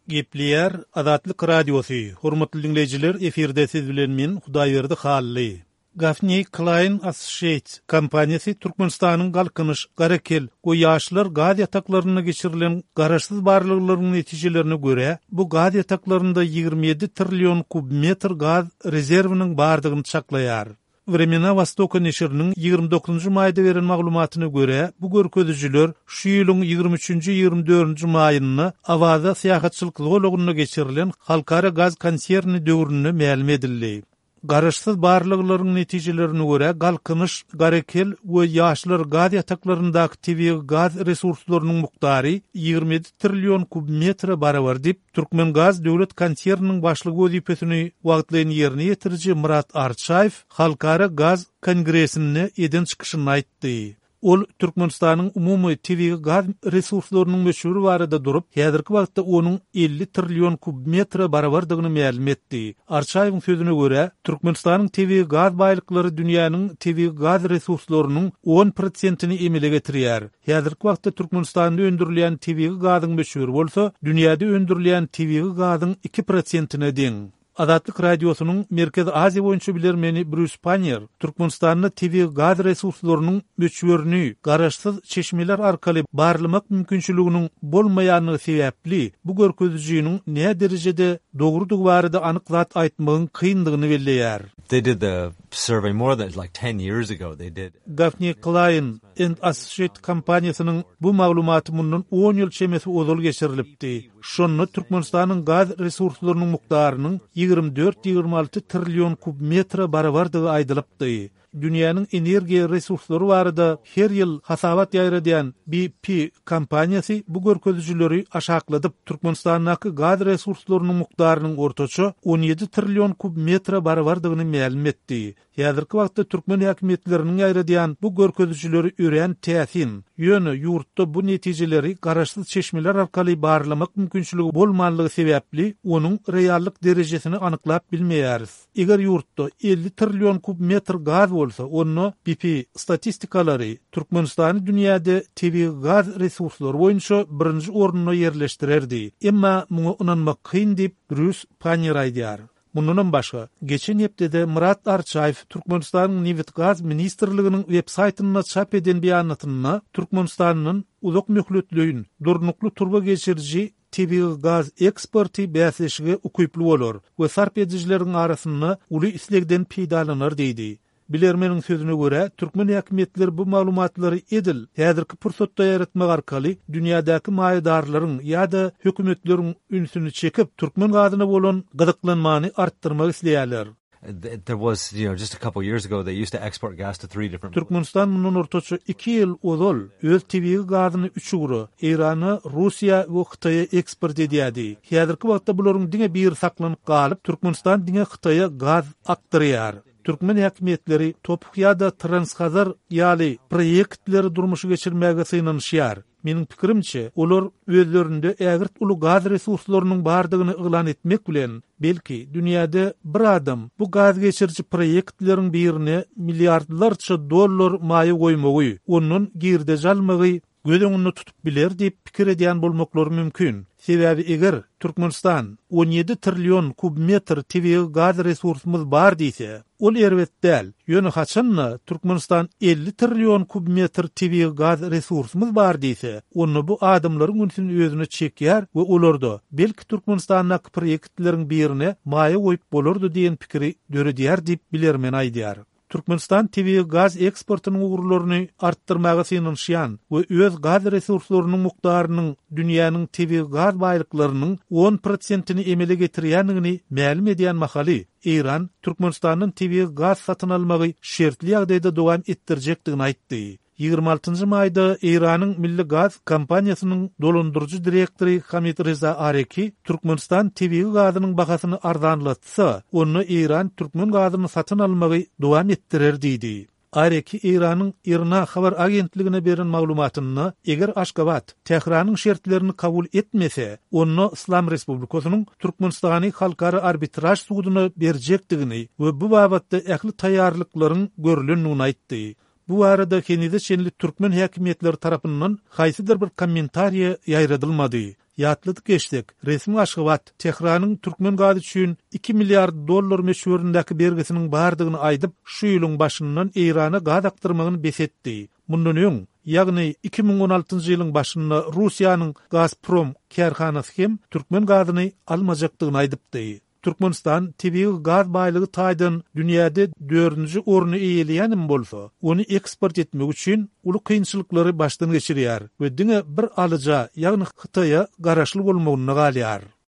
Gepleyer Azatlyk Radiosu. Hormatly dinleyijiler, eferde siz bilen men Hudaýberdi Hally. Gaffney Klein Associates kompaniyasi Türkmenistanyň galkynyş, garakel, goýaşlar gaz ýataklaryna geçirilen garaşsyz barlyklarynyň netijelerini görä, bu gaz ýataklarynda 27 trillion kubmetr gaz rezerwiniň bardygyny çaklaýar. Vremena Vostoka neşirinin 29. mayda veren maglumatyna görä, bu görkezüjiler şu ýylyň 23-24 maýyny awaza syýahatçylyk zolagyna geçirilen halkara gaz konserni döwrüne ma'lum edildi. Garaşsyz barlyklaryň netijelerini görä, galkynyş, garakel we ýaşlar gaz ýataklaryndaky tabii gaz resurslarynyň mukdary 27 trillion kubmetr barabar diýip Türkmen Gaz döwlet konserniniň başlygy wezipesini wagtlayan ýerine ýetiriji Murat Arçaýew halkara gaz kongresine eden çykyşyny aýtdy. Ol Türkmenistanyň umumy tabii gaz resurslarynyň meşhur barada durup, häzirki wagtda onuň 50 trillion kubmetr barabardygyny ma'lum etdi. Arçaýewiň sözüne görä, Türkmenistanyň tabii gaz baýlyklary dünýäniň tabii gaz resurslarynyň 10%-ni emele getirýär. Häzirki wagtda Türkmenistanda öndürilen tabii gazyň meşhur bolsa, dünýäde öndürilen tabii gazyň 2%-ne deň. Azatlyk Radiosunyň Merkez Aziýa boýunça bilermeni Bruce Panier, Türkmenistanyň tabii gaz resurslarynyň möçberini garaşsyz çeşmeler arkaly barlamak mümkinçiliginiň bolmaýanyny sebäpli bu görkezüjiniň näme derejede dogrudygy barada anyk zat aýtmagyň kyndygyny belleýär. They did the survey more than like 10 years ago. They did. Gaffney Klein and Associates kompaniýasynyň bu maglumaty mundan 10 ýyl çemesi ozal geçirilipdi. Şonu Türkmenistanyň gaz resurslarynyň mukdarynyň 24-26 trillion kubmetr barabardygy aýdylypdy. Dünýäniň energiýa resurslary barada her ýyl hasabat ýaýradýan BP kompaniýasy bu görkezüjileri aşakladyp Türkmenistanyň gaz resurslarynyň mukdarynyň ortaça 17 trillion kubmetr barabardygyny ma'lum etdi. Häzirki wagtda Türkmen häkimetleriniň ýaýradýan bu görkezüjileri ören täsin, ýöne ýurtda bu netijeleri garaşsyz çeşmeler arkaly barlamak mümkinçiligi bolmanlygy sebäpli onuň reallyk derejesini anyklap bilmeýäris. Eger ýurtda 50 trillion kubmetr gaz bolsa, onu BP statistikalary Türkmenistany dünýäde tabii gaz resurslary boýunça birinji ornuna ýerleşdirerdi. Emma muňa inanmak kyn diýip Bruce Panier aýdýar. Mundan başga, geçen hepdede Murat Arçaýew Türkmenistanyň Neft Gaz Ministrliginiň web-saýtyna çap eden beýanatyna Türkmenistanyň uzak möhletliğin durnuklu turba geçirici tabii gaz eksporti bäsleşige ukyply bolar we sarp edijileriň arasynda uly islegden peýdalanar diýdi. Bilermeniň sözüne görä, Türkmen häkimetleri bu maglumatlary edil, häzirki pursatda ýaratmak arkaly dünýädäki maýdarlaryň ýa-da hökümetleriň ünsüni çekip Türkmen gazyna bolan gyzyklanmany artdyrmak isleýärler. There was, just a couple years ago, they used to export gas to 3 different. Türkmenistan mundan ortaça 2 ýyl ozal öz tabii gazyny 3 ugry Irana, Russiýa we Hytaýa eksport edýärdi. Häzirki wagtda bularyň diňe bir saklanyp galyp, Türkmenistan diňe Hytaýa gaz aktarýar. Türkmen häkimetleri topuk ýa-da transhazar ýaly proyektleri durmuşy geçirmäge synanyşýar. Meniň pikirimçe, olar özlerinde ägirt uly gaz resurslarynyň bardygyny yglan etmek bilen, belki dünýäde bir adam bu gaz geçirji proyektleriň birine milliardlarça dollar maýy goýmagy, onuň girde jalmagy gödüňini tutup biler diýip pikir edýän bolmaklary mümkin. Sebäbi eger Türkmenistan 17 trillion kubmetr tabii gaz resursumuz bar diýse, ol erwet däl. Ýöne haçanna Türkmenistan 50 trillion kubmetr tabii gaz resursumuz bar diýse, onu bu adamlaryň ünsüni özüne çekýär we olarda belki Türkmenistanyň proyektleriň birine maýy goýup bolardy diýen pikiri döredýär diýip bilermen aýdýar. Türkmenistan tabii gaz eksportynyň ugurlaryny artdyrmaga synanşýan we öz gaz resurslarynyň mukdarynyň dünýäniň tabii gaz baýlyklarynyň 10%-ni emele getirýänligini ma'lum edýän mahaly Iran Türkmenistanyň tabii gaz satyn almagy şertli ýagdaýda dowam etdirjekdigini aýtdy. 26 mayda Iranyň Milli Gaz kompaniýasynyň dolandyrjy direktori Hamid Reza Areki Türkmenistan tabii gazynyň bahasyny arzanlatsa, onu Iran Türkmen gazyny satyn almagy dowam etdirer diýdi. Areki Iranyň Irna habar agentligine beren maglumatyna, eger Aşgabat Tehranyň şertlerini kabul etmese, onu İslam Respublikasynyň Türkmenistany halkara arbitraj sudyna berjekdigini we bu babatda ähli taýýarlyklaryň görülendigini aýtdy. Bu arada kenide şenli Türkmen häkimetleri tarapyndan haýsydyr bir kommentariýa ýaýradylmady. ýatlydyk geçdik. Resmi Aşgabat Tehranyň türkmen gazy üçin 2 milliard dollar meşhuryndaky bergisiniň bardygyny aýdyp, şu ýylyň başyndan Eýrana gaz aktyrmagyny besetdi. Mundan öň, ýagny 2016-njy ýylyň başynda Russiýanyň Gazprom kärhanasy hem türkmen gazyny almajakdygyny aýdypdy. Türkmenistan tabii gaz baýlygy taýdan dünýäde 4-nji orny eýeleýänim bolsa, onu eksport etmek üçin uly kynçylyklary başdan geçirýär we diňe bir alyja, ýagny Hytaýa garaşly bolmagyny galýar.